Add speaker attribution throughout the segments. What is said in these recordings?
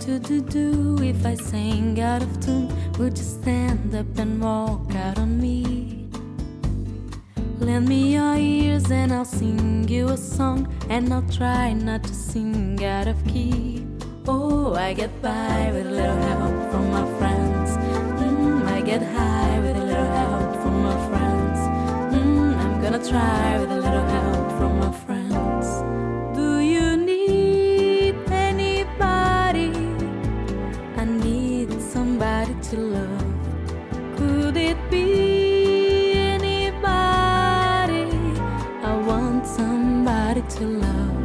Speaker 1: would you do if I sang out of tune? Would you stand up and walk out on me? Lend me your ears and I'll sing you a song, and I'll try not to sing out of key. Oh, I get by with a little help from my friends. I get high with a little help from my friends. I'm gonna try with a little help from my friends. Do you need anybody? I need somebody to love. Could it be anybody? I want somebody to love.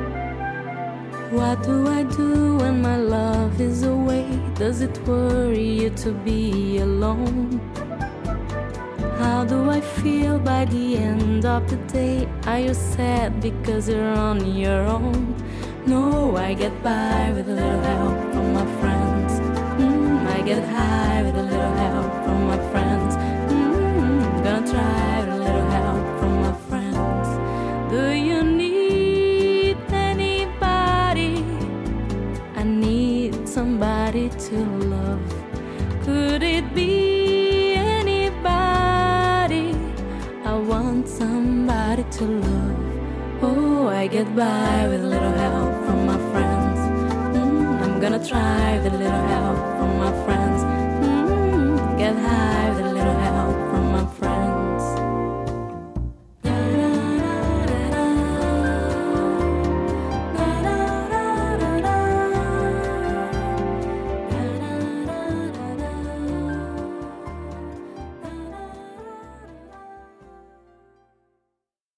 Speaker 1: What do I do when my love is away? Does it worry you to be alone? How do I feel by the end of the day? Are you sad because you're on your own? No, I get by with a little help from my friends. I get high with a little help from my friends. Gonna try with a little help from my friends. Do you need anybody? I need somebody to love. Could it be anybody? I want somebody to love. Oh, I get by with a little help from my friends. I'm gonna try with a little help from my friends. Get high